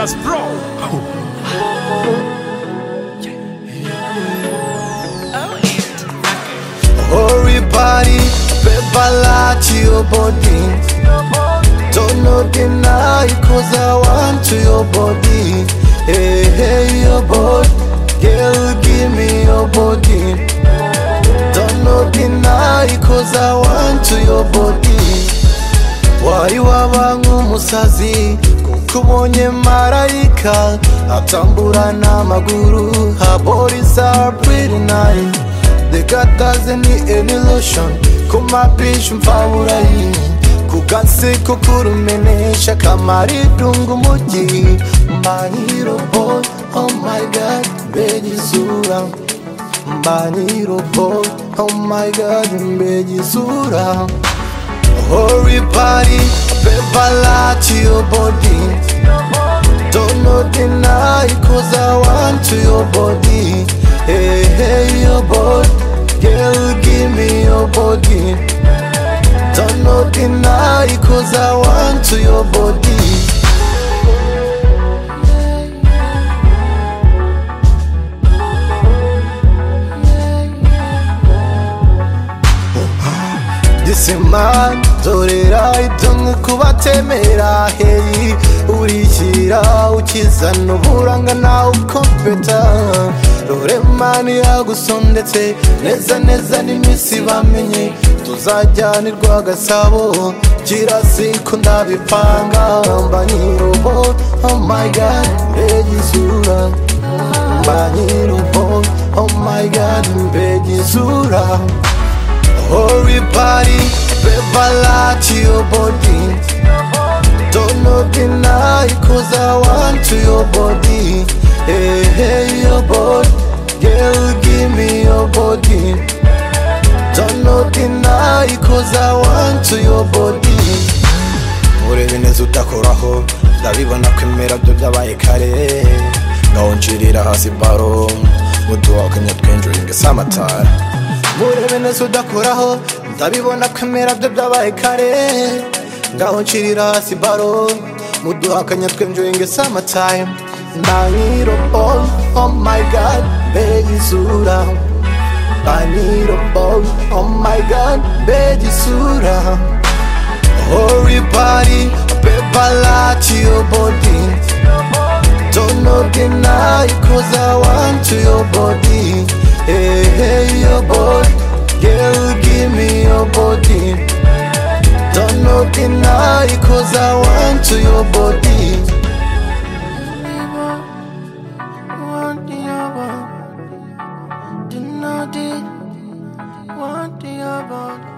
Genius Pro. Everybody, paper like your body. Don't not deny, cause I want to your body. Hey, hey, your body. Girl, give me your body. Don't not deny, cause I want to your body. Wari waba nk'umusazi kuko ubonye marayika atambura n'amaguru. Her bodies are pretty nice. They got doesn't need any lotion. Kuma bitch mfabura hii kukanseko kurumenesha kamari dungu muji. Mbaniro boy, oh my god, mbeji sura. Mbaniro boy, oh my god, mbeji sura. Everybody, paper like your body. Don't not deny, cause I want to your body. Hey, hey, your body. Girl, give me your body. Don't not deny, cause I want to your body. This man, dorera itungu kubatemera. Hey, urikira ukizana uburanga na ukompeta. Rore mani yagusondetse neza neza n'imisi bamenye. Tuzajyanirwa Gasabo kirasi ko ndabipanga. Mbanyirobo, oh my god, mbeji sura. Mbanyirobo, oh my god, mbeji sura. Everybody, paper like your body. Don't not deny, cause I want to your body. Hey, hey, your body. Girl, give me your body. Don't not deny, cause I want to your body. Urebe neza udakoraho ndabibona kwemera byo byabaye kare. Ngaho nshirira hasi baro muduhakanya twenjoying summertime. Urebe neza udakoraho ndabibona kwemera byo byabaye kare. Ngaho nshirira hasi baro muduhakanya twenjoying summertime. Mbaniro boy, oh my god, mbeji sura. Mbaniro boy, oh my god, mbeji sura. Everybody, paper like your body. Don't not deny, cause I want to your body. Hey, hey, your body. Girl, give me your body. Don't not deny, cause I want to your body. Want the other.